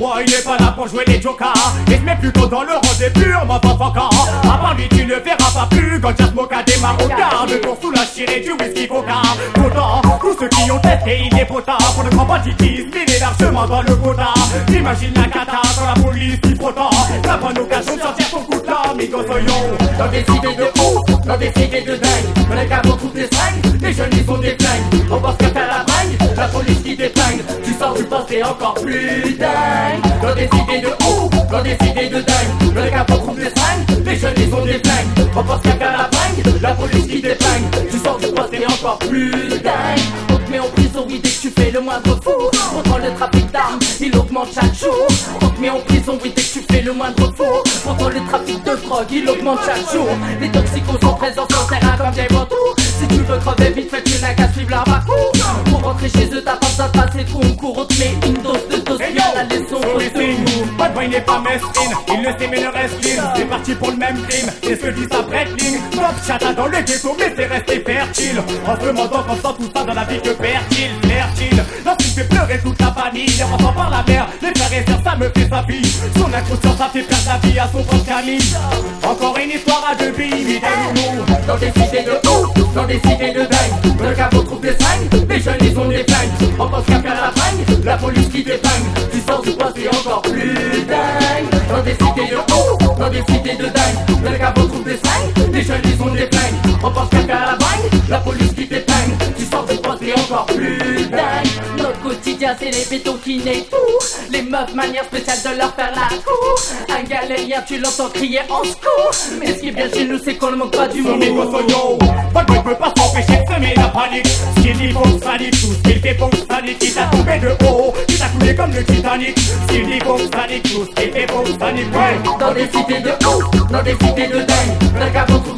Moi il est pas là pour jouer les jokers. Il se met plutôt dans le rang des purs motherfuckers. Avant lui tu ne verras pas plus. Quand Just Mocha démarre au quart de tour sous la chirée du whisky coca. Pourtant, tous ceux qui ont testé il est potard. Pour le grand banditisme il est largement dans le quota. T'imagines la cata dans la police qui protend. La bonne occasion de sortir ton coup de lame. Migos soyons dans des idées de ouf, dans des idées de dingue. Dans les caveaux toutes les seringues, les jeunes ils ont des flingues. On pense qu'à faire la bringue, la police qui dépingue. Tu sors du poste et encore plus dingue. Dans des idées de ouf, dans des idées de dingue. Dans les caveaux toutes les seringues, les jeunes ils ont des flingues. On pense qu'à faire la bringue, la police qui dépingue. Tu sors du poste et encore plus dingue. On te met en prison, oui, dès que tu fais le moindre four. Pourtant le trafic d'armes, il augmente chaque jour. On te met en prison, oui, dès que tu fais le moindre four. Pourtant le trafic de drogue, il augmente chaque jour. Les toxicos sont présents sur le terrain comme des vautours. Si tu veux crever vite fait, tu n'as qu'à suivre leur parcours. Pour rentrer chez eux, t'as pas besoin de passer trop en cours. On te met une dose de dose, bien la leçon. Pas de boy n'est pas mesquine, il le sait mais le reste clean. C'est parti pour le même crime, c'est ce que dit sa breakling. Top chata dans le ghetto, mais c'est resté fertile. En se demandant qu'on sent tout ça dans la vie que perd-il, fertile. Lorsqu'il fait pleurer toute la famille, les enfants par la mer, les frères et sœurs, ça me fait sa vie. Son inconscience a fait perdre la vie à son propre ami. Encore une histoire à deux vies, dans des idées de ouf, dans des idées de dingue. Dans le caveau trouve des seringues, les jeunes ils ont des flingues. On pense qu'à faire la bringue, la police qui dépingue. Tu sors du poste et encore plus dingue. Dans des idées de ouf, dans des idées de dingue. Dans le caveau trouve des seringues, les jeunes ils ont des flingues. On pense qu'à faire la bringue, la police qui dépingue. Tu sors du poste et encore plus dingue. Notre quotidien c'est les bétons qui nettoient. Les meufs, manière spéciale de leur faire la cour. Un galérien tu l'entends crier en secours. Mais ce qui est bien chez nous c'est qu'on ne manque pas du monde. Pas de peut pas s'empêcher de semer la panique. Ce qu'il dit faut que ça nique, tout ce qu'il fait faut que ça nique. Il t'a tombé de haut, il t'a coulé comme le Titanic. Ce qu'il dit faut que ça nique, tout ce qu'il fait faut que ça nique. Dans des cités de ouf, dans des cités de dingue. Dans le